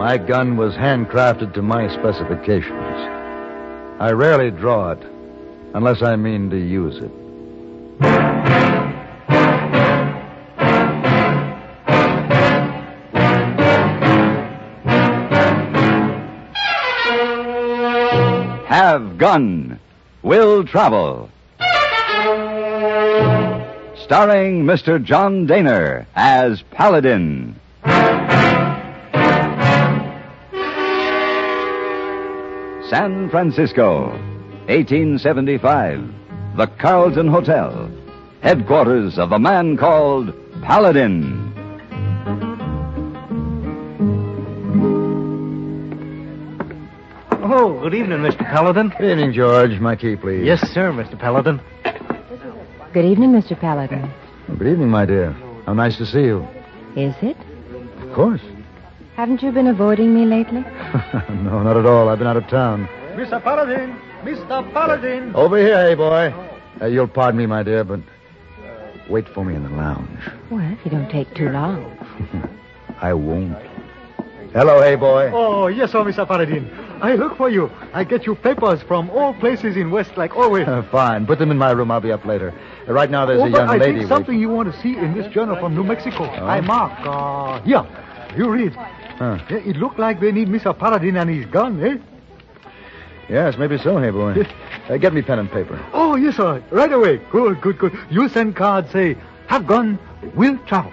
My gun was handcrafted to my specifications. I rarely draw it, unless I mean to use it. Have Gun, Will Travel. Starring Mr. John Dehner as Paladin. San Francisco, 1875. The Carlton Hotel, headquarters of the man called Paladin. Oh, good evening, Mr. Paladin. Good evening, George. My key, please. Yes, sir, Mr. Paladin. Good evening, Mr. Paladin. Good evening, my dear. How nice to see you. Is it? Of course. Haven't you been avoiding me lately? No, not at all. I've been out of town. Mr. Paladin! Mr. Paladin! Over here, hey, boy. You'll pardon me, my dear, but wait for me in the lounge. Well, if you don't take too long. I won't. Hello, hey, boy. Oh, yes, sir, Mr. Paladin. I look for you. I get you papers from all places in West, like always. Fine. Put them in my room. I'll be up later. Right now, there's a young I lady. think something you want to see in this journal from New Mexico. I mark. Here. You read. Huh. Yeah, it looked like they need Mr. Paladin and his gun, eh? Yes, maybe so, hey, boy. Get me pen and paper. Oh, yes, sir. Right away. Good, good, good. You send cards, say, have gun, will travel.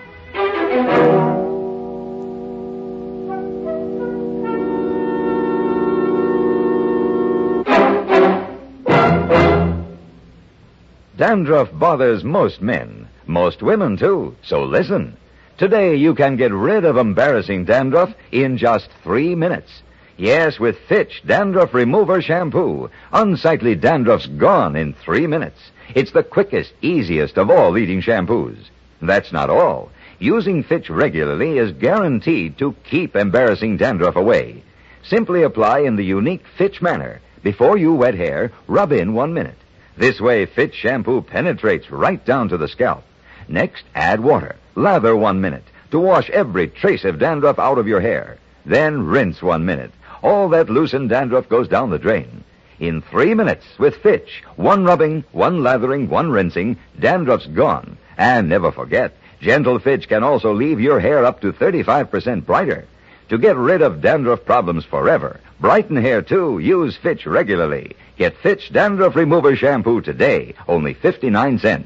Dandruff bothers most men, most women, too, so listen. Today you can get rid of embarrassing dandruff in just 3 minutes. Yes, with Fitch Dandruff Remover Shampoo. Unsightly dandruff's gone in 3 minutes. It's the quickest, easiest of all leading shampoos. That's not all. Using Fitch regularly is guaranteed to keep embarrassing dandruff away. Simply apply in the unique Fitch manner. Before you wet hair, rub in 1 minute. This way, Fitch shampoo penetrates right down to the scalp. Next, add water. Lather 1 minute to wash every trace of dandruff out of your hair. Then rinse 1 minute. All that loosened dandruff goes down the drain. In 3 minutes, with Fitch, 1 rubbing, 1 lathering, 1 rinsing, dandruff's gone. And never forget, gentle Fitch can also leave your hair up to 35% brighter. To get rid of dandruff problems forever, brighten hair too, use Fitch regularly. Get Fitch Dandruff Remover Shampoo today, only 59 cents.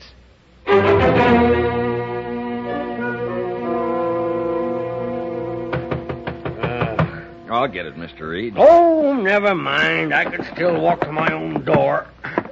I'll get it, Mr. Reed. Oh, never mind. I can still walk to my own door.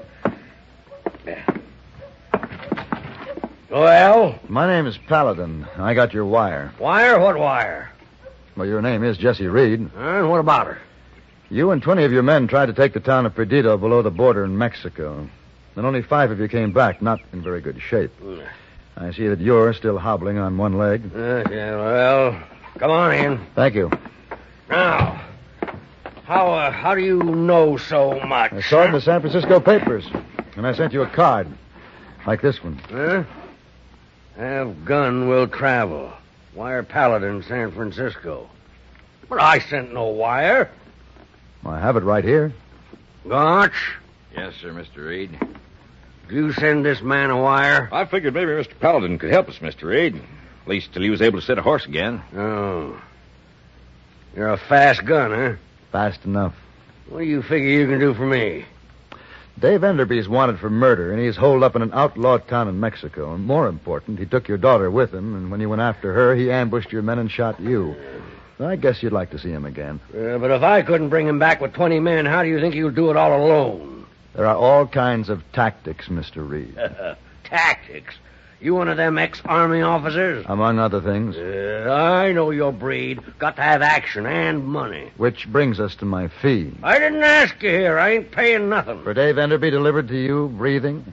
Well? My name is Paladin. I got your wire. Wire? What wire? Well, your name is Jesse Reed. And what about her? You and 20 of your men tried to take the town of Perdido below the border in Mexico. And only 5 of you came back, not in very good shape. I see that you're still hobbling on 1 leg. Yeah, well, come on in. Thank you. Now, how do you know so much? I saw it in the San Francisco papers, and I sent you a card, like this one. Huh? Have gun, will travel. Wire Paladin, San Francisco. But I sent no wire. I have it right here. Gotch? Yes, sir, Mr. Reed. Did you send this man a wire? I figured maybe Mr. Paladin could help us, Mr. Reed. At least till he was able to sit a horse again. Oh. You're a fast gun, huh? Fast enough. What do you figure you can do for me? Dave Enderby's wanted for murder, and he's holed up in an outlaw town in Mexico. And more important, he took your daughter with him, and when you went after her, he ambushed your men and shot you. I guess you'd like to see him again. But if I couldn't bring him back with 20 men, how do you think you'll do it all alone? There are all kinds of tactics, Mr. Reed. Tactics? You one of them ex-army officers? Among other things. I know your breed. Got to have action and money. Which brings us to my fee. I didn't ask you here. I ain't paying nothing. For Dave Enderby delivered to you, breathing?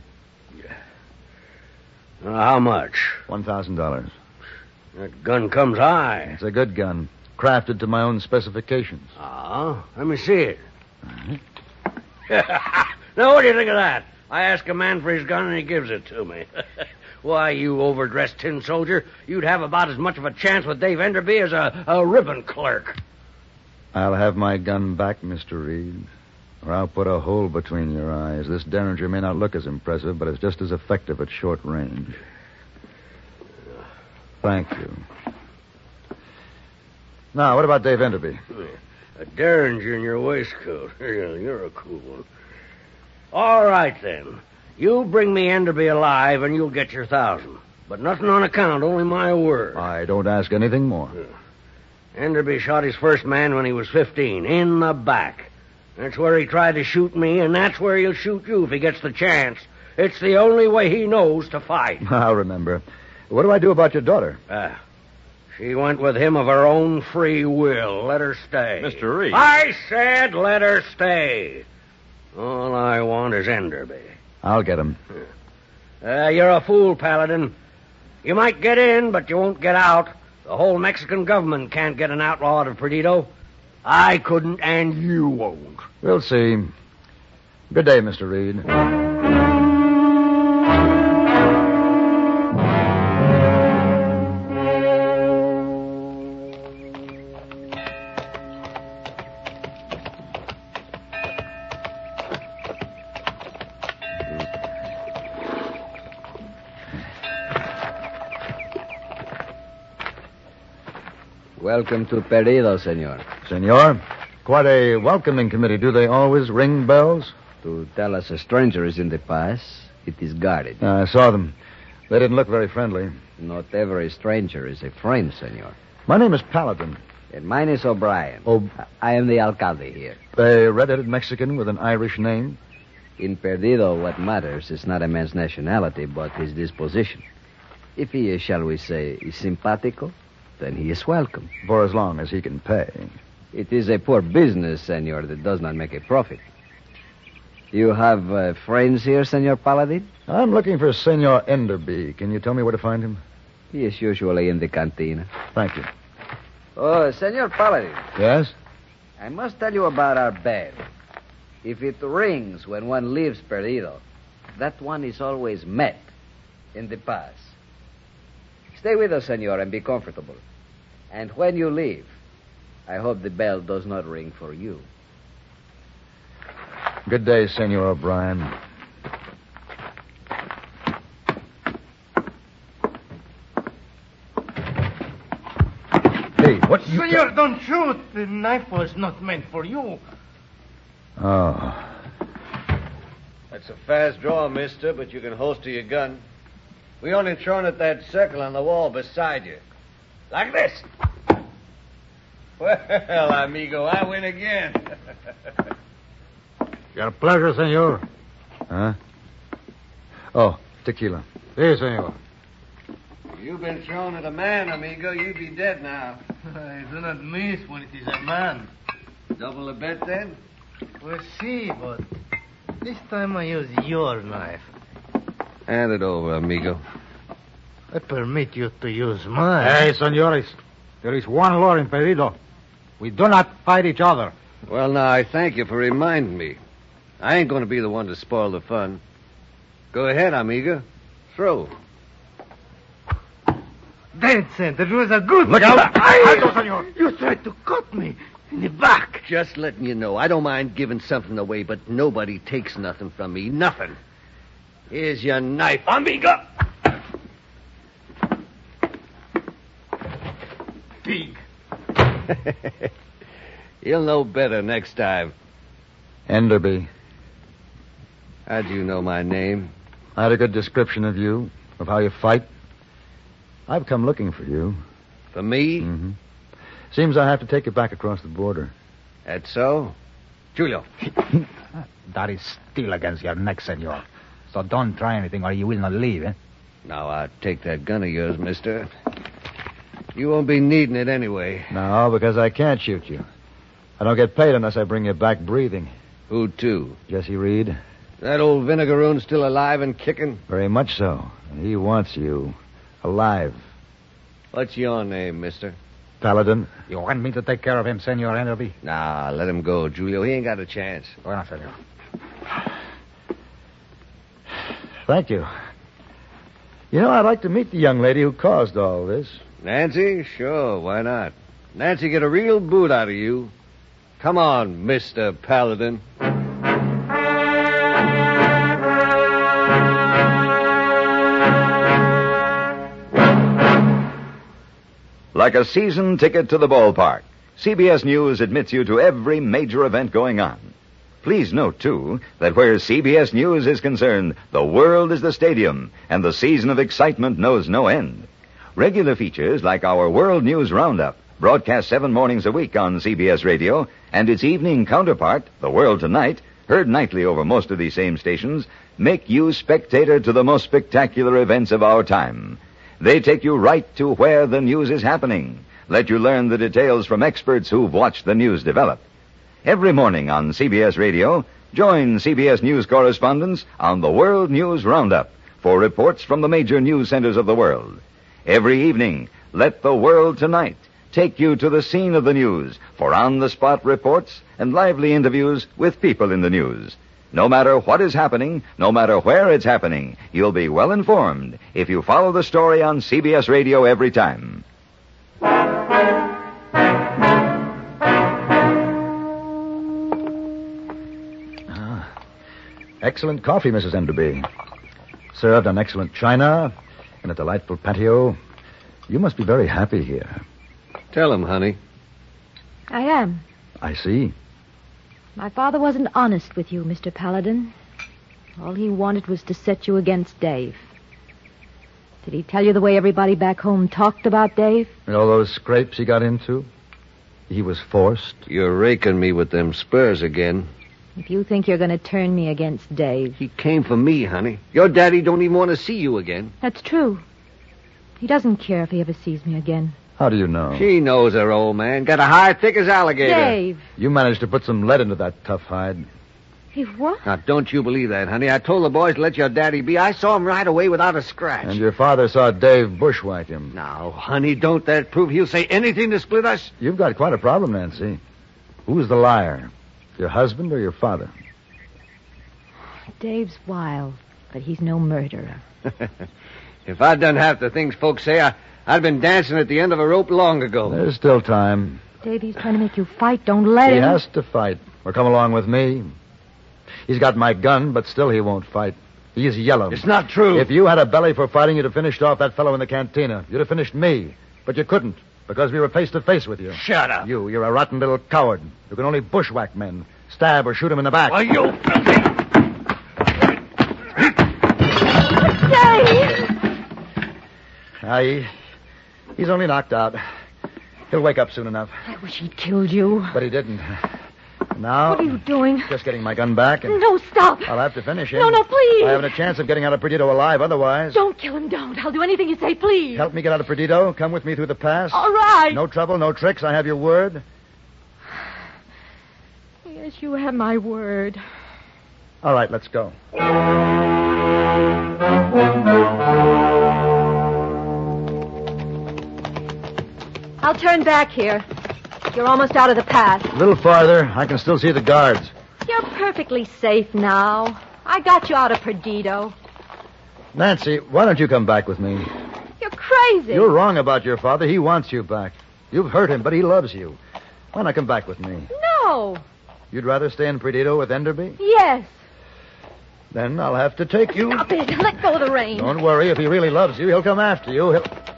How much? $1,000. That gun comes high. It's a good gun. Crafted to my own specifications. Oh, let me see it. Now, what do you think of that? I ask a man for his gun and he gives it to me. Why, you overdressed tin soldier, you'd have about as much of a chance with Dave Enderby as a ribbon clerk. I'll have my gun back, Mr. Reed, or I'll put a hole between your eyes. This Derringer may not look as impressive, but it's just as effective at short range. Thank you. Now, what about Dave Enderby? A Derringer in your waistcoat. You're a cool one. All right, then. You bring me Enderby alive, and you'll get your 1,000. But nothing on account, only my word. I don't ask anything more. Enderby shot his first man when he was 15, in the back. That's where he tried to shoot me, and that's where he'll shoot you if he gets the chance. It's the only way he knows to fight. I'll remember. What do I do about your daughter? She went with him of her own free will. Let her stay. Mr. Reed. I said let her stay. All I want is Enderby. I'll get him. You're a fool, Paladin. You might get in, but you won't get out. The whole Mexican government can't get an outlaw out of Perdido. I couldn't, and you won't. We'll see. Good day, Mr. Reed. Welcome to Perdido, senor. Senor, quite a welcoming committee. Do they always ring bells? To tell us a stranger is in the pass, it is guarded. I saw them. They didn't look very friendly. Not every stranger is a friend, senor. My name is Paladin. And mine is O'Brien. I am the alcalde here. A red-headed Mexican with an Irish name? In Perdido, what matters is not a man's nationality, but his disposition. If he is, shall we say, is simpatico, then he is welcome. For as long as he can pay. It is a poor business, senor, that does not make a profit. You have friends here, Senor Paladin? I'm looking for Senor Enderby. Can you tell me where to find him? He is usually in the cantina. Thank you. Oh, Senor Paladin. Yes? I must tell you about our bell. If it rings when one leaves Perdido, that one is always met in the pass. Stay with us, senor, and be comfortable. And when you leave, I hope the bell does not ring for you. Good day, Senor O'Brien. Hey, what you... Senor, don't shoot. The knife was not meant for you. Oh. That's a fast draw, mister, but you can holster your gun. We only thrown at that circle on the wall beside you. Like this. Well, amigo, I win again. Your pleasure, senor. Huh? Oh, tequila. Si, senor. You've been thrown at a man, amigo. You'd be dead now. I do not miss when it is a man. Double the bet, then? We'll see, but this time I use your knife. Hand it over, amigo. I permit you to use mine. Hey, senores. There is one law in Perdido. We do not fight each other. Well, now, I thank you for reminding me. I ain't going to be the one to spoil the fun. Go ahead, amigo. Throw. Vincent, it was a good... Look out! Alto, senor! You tried to cut me in the back. Just letting you know, I don't mind giving something away, but nobody takes nothing from me. Nothing. Here's your knife, amigo. Pig. You'll know better next time. Enderby. How'd you know my name? I had a good description of you, of how you fight. I've come looking for you. For me? Mm-hmm. Seems I have to take you back across the border. That's so? Julio. That is still against your neck, senor. So don't try anything or you will not leave, eh? Now, I'll take that gun of yours, mister. You won't be needing it anyway. No, because I can't shoot you. I don't get paid unless I bring you back breathing. Who to? Jesse Reed? That old vinegaroon still alive and kicking? Very much so. And he wants you alive. What's your name, mister? Paladin? You want me to take care of him, Senor Enderby? Nah, let him go, Julio. He ain't got a chance. Bueno, senor. Thank you. You know, I'd like to meet the young lady who caused all this. Nancy? Sure, why not? Nancy get a real boot out of you. Come on, Mr. Paladin. Like a season ticket to the ballpark, CBS News admits you to every major event going on. Please note, too, that where CBS News is concerned, the world is the stadium, and the season of excitement knows no end. Regular features like our World News Roundup, broadcast 7 mornings a week on CBS Radio, and its evening counterpart, The World Tonight, heard nightly over most of these same stations, make you spectator to the most spectacular events of our time. They take you right to where the news is happening, let you learn the details from experts who've watched the news develop. Every morning on CBS Radio, join CBS News correspondents on the World News Roundup for reports from the major news centers of the world. Every evening, let The World Tonight take you to the scene of the news for on-the-spot reports and lively interviews with people in the news. No matter what is happening, no matter where it's happening, you'll be well informed if you follow the story on CBS Radio every time. Excellent coffee, Mrs. Enderby. Served on excellent china in a delightful patio. You must be very happy here. Tell him, honey. I am. I see. My father wasn't honest with you, Mr. Paladin. All he wanted was to set you against Dave. Did he tell you the way everybody back home talked about Dave? And all those scrapes he got into? He was forced. You're raking me with them spurs again. If you think you're going to turn me against Dave... He came for me, honey. Your daddy don't even want to see you again. That's true. He doesn't care if he ever sees me again. How do you know? She knows her, old man. Got a hide thick as alligator. Dave! You managed to put some lead into that tough hide. He what? Now, don't you believe that, honey. I told the boys to let your daddy be. I saw him right away without a scratch. And your father saw Dave bushwhack him. Now, honey, don't that prove he'll say anything to split us? You've got quite a problem, Nancy. Who's the liar? Your husband or your father? Dave's wild, but he's no murderer. If I'd done half the things folks say, I'd been dancing at the end of a rope long ago. There's still time. Dave, he's trying to make you fight. Don't let him. He has to fight. Or come along with me. He's got my gun, but still he won't fight. He's yellow. It's not true. If you had a belly for fighting, you'd have finished off that fellow in the cantina. You'd have finished me. But you couldn't, because we were face to face with you. Shut up. You're a rotten little coward. You can only bushwhack men. Stab or shoot them in the back. Why, you... Dave! He's only knocked out. He'll wake up soon enough. I wish he'd killed you. But he didn't. Now... What are you doing? Just getting my gun back. And No, stop. I'll have to finish him. No, please. I haven't a chance of getting out of Perdido alive otherwise. Don't kill him, don't. I'll do anything you say, please. Help me get out of Perdido. Come with me through the pass. All right. No trouble, no tricks. I have your word. Yes, you have my word. All right, let's go. I'll turn back here. You're almost out of the path. A little farther. I can still see the guards. You're perfectly safe now. I got you out of Perdido. Nancy, why don't you come back with me? You're crazy. You're wrong about your father. He wants you back. You've hurt him, but he loves you. Why not come back with me? No. You'd rather stay in Perdido with Enderby? Yes. Then I'll have to take you. Stop it. Let go of the reins. Don't worry. If he really loves you, he'll come after you.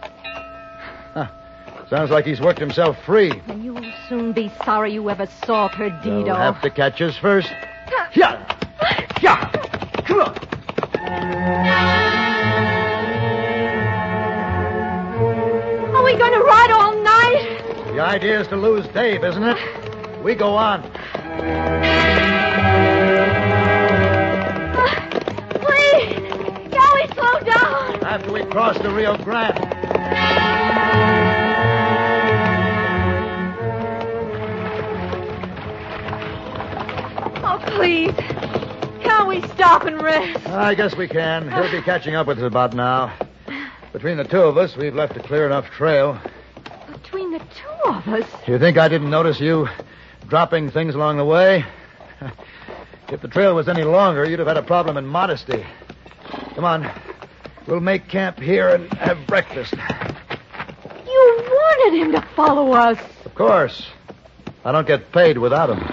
Sounds like he's worked himself free. And you'll soon be sorry you ever saw Perdido. You'll have to catch us first. Yeah. Yeah. Come on. Are we going to ride all night? The idea is to lose Dave, isn't it? We go on. Please, can we slow down? After we cross the Rio Grande. Oh, please. Can't we stop and rest? I guess we can. He'll be catching up with us about now. Between the two of us, we've left a clear enough trail. Between the two of us? You think I didn't notice you dropping things along the way? If the trail was any longer, you'd have had a problem in modesty. Come on. We'll make camp here and have breakfast. You wanted him to follow us. Of course. I don't get paid without him.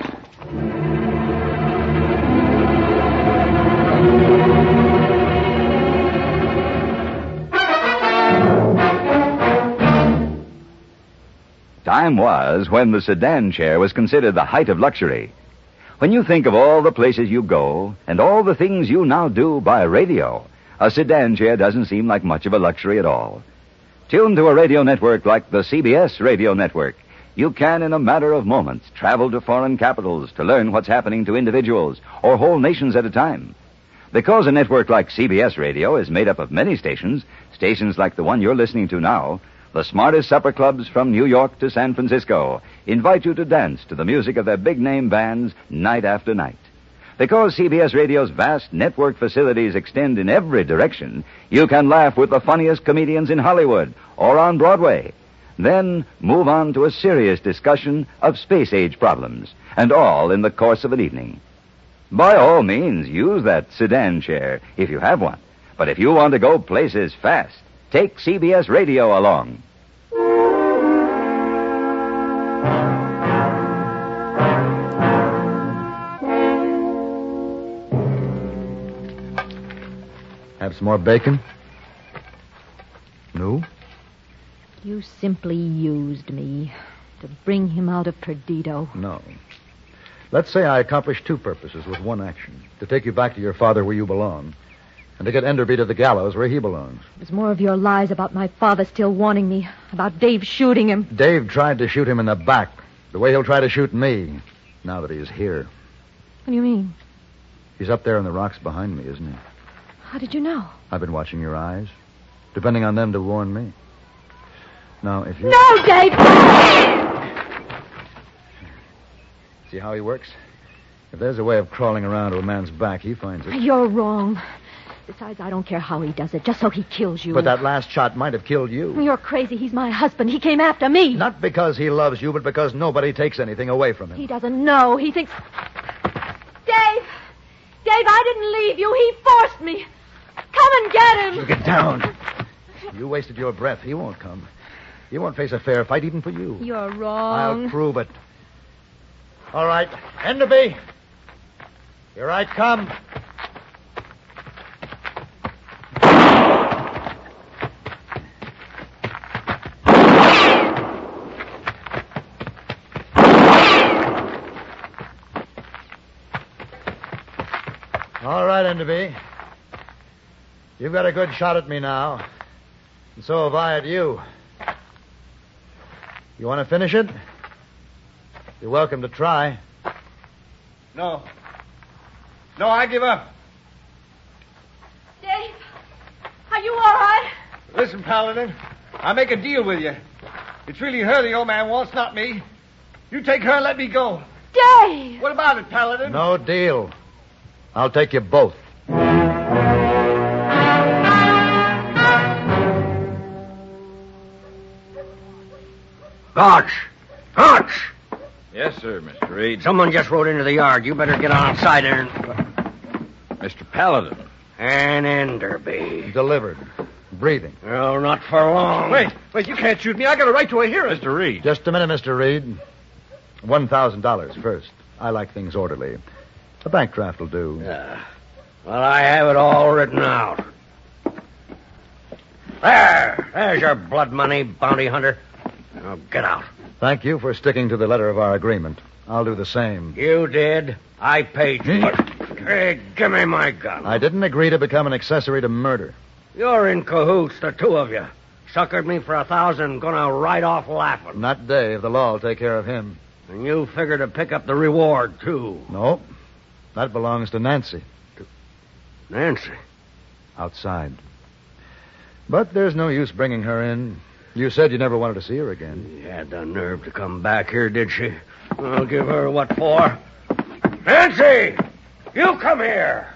Time was when the sedan chair was considered the height of luxury. When you think of all the places you go and all the things you now do by radio, a sedan chair doesn't seem like much of a luxury at all. Tuned to a radio network like the CBS radio network, you can, in a matter of moments, travel to foreign capitals to learn what's happening to individuals or whole nations at a time. Because a network like CBS radio is made up of many stations, stations like the one you're listening to now, the smartest supper clubs from New York to San Francisco invite you to dance to the music of their big-name bands night after night. Because CBS Radio's vast network facilities extend in every direction, you can laugh with the funniest comedians in Hollywood or on Broadway. Then move on to a serious discussion of space-age problems, and all in the course of an evening. By all means, use that sedan chair if you have one. But if you want to go places fast, take CBS Radio along. Have some more bacon? No? You simply used me to bring him out of Perdido. No. Let's say I accomplished two purposes with one action. To take you back to your father where you belong, and to get Enderby to the gallows where he belongs. It was more of your lies about my father still warning me, about Dave shooting him. Dave tried to shoot him in the back, the way he'll try to shoot me, now that he's here. What do you mean? He's up there in the rocks behind me, isn't he? How did you know? I've been watching your eyes, depending on them to warn me. Now, if you... No, Dave! See how he works? If there's a way of crawling around to a man's back, he finds it. You're wrong. Besides, I don't care how he does it, just so he kills you. But that last shot might have killed you. You're crazy. He's my husband. He came after me. Not because he loves you, but because nobody takes anything away from him. He doesn't know. He thinks... Dave! Dave, I didn't leave you. He forced me. Come and get him. You get down. You wasted your breath. He won't come. He won't face a fair fight even for you. You're wrong. I'll prove it. All right. Enderby. Here I come. All right, Enderby. You've got a good shot at me now. And so have I at you. You want to finish it? You're welcome to try. No. No, I give up. Dave, are you all right? Listen, Paladin, I'll make a deal with you. It's really her the old man wants, not me. You take her and let me go. Dave! What about it, Paladin? No deal. I'll take you both. Gotch! Gotch! Yes, sir, Mr. Reed. Someone just rode into the yard. You better get on outside there and... Mr. Paladin. And Enderby. Delivered. Breathing. Well, not for long. Wait, you can't shoot me. I got a right to a hearing. Mr. Reed. Just a minute, Mr. Reed. $1,000 first. I like things orderly. A bank draft will do. Well, I have it all written out. There's your blood money, bounty hunter. Now get out. Thank you for sticking to the letter of our agreement. I'll do the same. You did. I paid you. Hey, give me my gun. I didn't agree to become an accessory to murder. You're in cahoots, the two of you. Suckered me for $1,000, gonna ride off laughing. Not Dave. The law will take care of him. And you figure to pick up the reward, too. No. That belongs to Nancy. Nancy? Outside. But there's no use bringing her in. You said you never wanted to see her again. She had the nerve to come back here, did she? I'll give her what for. Nancy! You come here!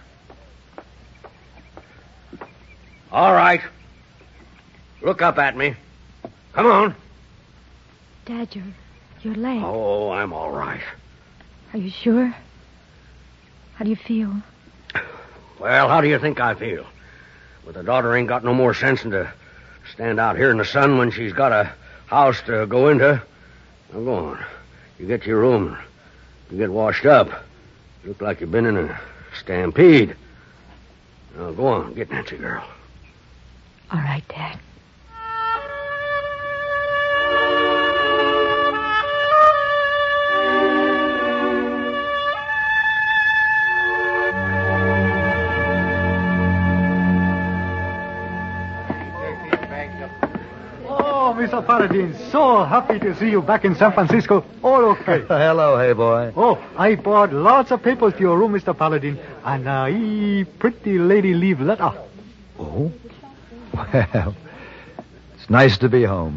All right. Look up at me. Come on. Dad, your leg. Oh, I'm all right. Are you sure? How do you feel? Well, how do you think I feel? With a daughter ain't got no more sense than to stand out here in the sun when she's got a house to go into. Now, go on. You get to your room. You get washed up. You look like you've been in a stampede. Now, go on. Get Nancy, girl. All right, Dad. Oh, Mr. Paladin, so happy to see you back in San Francisco. All okay. Hello, hey boy. Oh, I brought lots of papers to your room, Mr. Paladin, and a pretty lady leave letter. Oh? Well, it's nice to be home.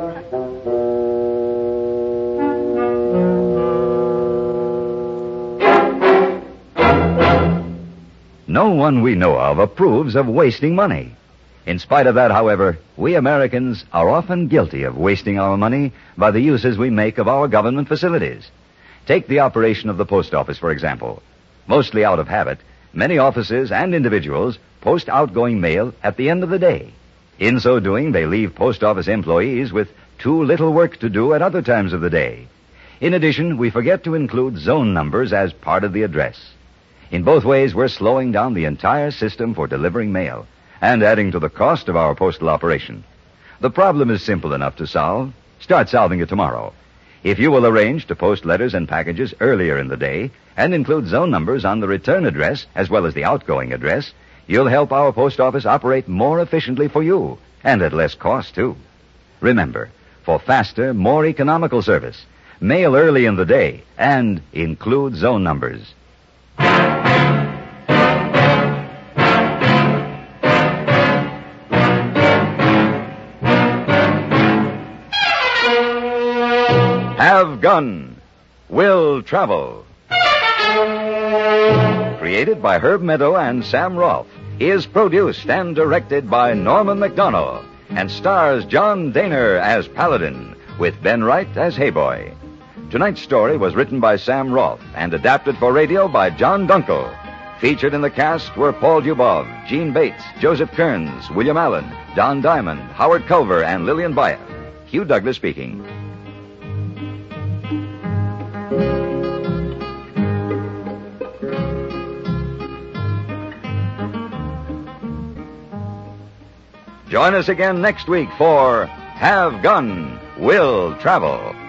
No one we know of approves of wasting money. In spite of that, however, we Americans are often guilty of wasting our money by the uses we make of our government facilities. Take the operation of the post office, for example. Mostly out of habit, many offices and individuals post outgoing mail at the end of the day. In so doing, they leave post office employees with too little work to do at other times of the day. In addition, we forget to include zone numbers as part of the address. In both ways, we're slowing down the entire system for delivering mail and adding to the cost of our postal operation. The problem is simple enough to solve. Start solving it tomorrow. If you will arrange to post letters and packages earlier in the day and include zone numbers on the return address as well as the outgoing address, you'll help our post office operate more efficiently for you and at less cost, too. Remember, for faster, more economical service, mail early in the day and include zone numbers. Have Gun, Will Travel. Created by Herb Meadow and Sam Rolfe, is produced and directed by Norman McDonough, and stars John Daner as Paladin, with Ben Wright as Hayboy. Tonight's story was written by Sam Rolfe and adapted for radio by John Dunkel. Featured in the cast were Paul Dubov, Gene Bates, Joseph Kearns, William Allen, Don Diamond, Howard Culver, and Lillian Byatt. Hugh Douglas speaking. Join us again next week for Have Gun, Will Travel.